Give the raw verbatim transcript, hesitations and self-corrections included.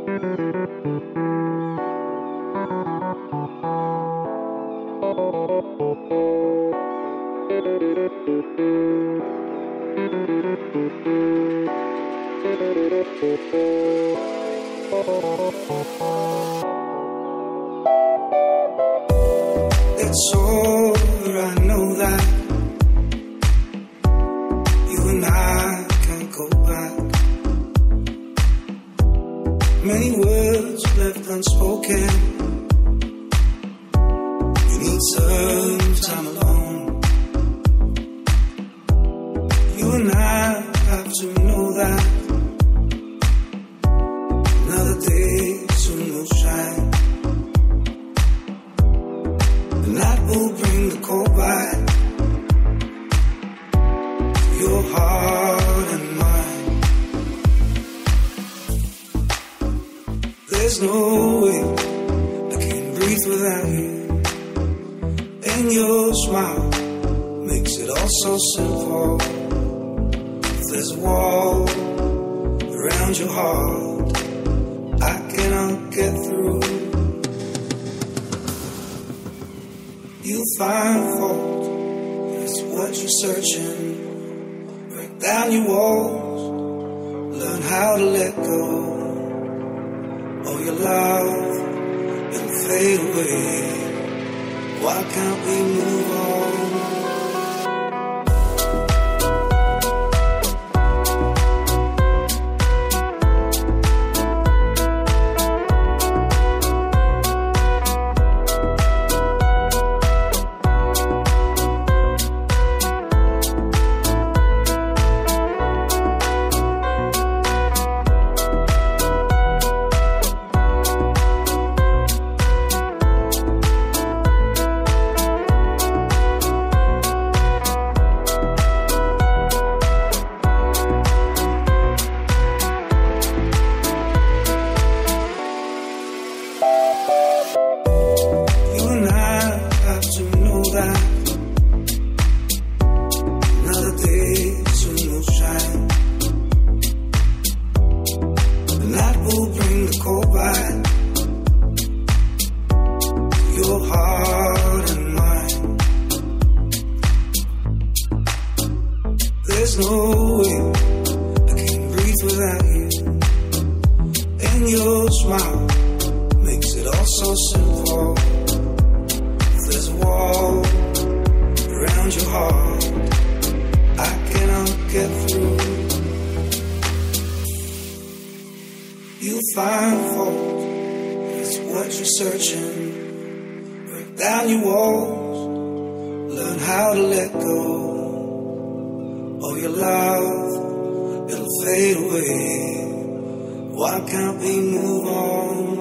It's over, I know that you and I can't go back. Many words left unspoken. You need some time alone. You and I have to know that another day soon will shine. The night will bring the cold back to your heart and mine. There's no way I can breathe without you. And your smile makes it all so simple. If there's a wall around your heart, I cannot get through. You find fault, it's what you're searching. Break down your walls, learn how to let go. All your love, it'll fade away. Why can't we move on? There's no way I can breathe without you. And your smile makes it all so simple. If there's a wall around your heart, I cannot get through. You find fault, it's what you're searching. Break down your walls, learn how to let go. All your love, it'll fade away. Why can't we move on?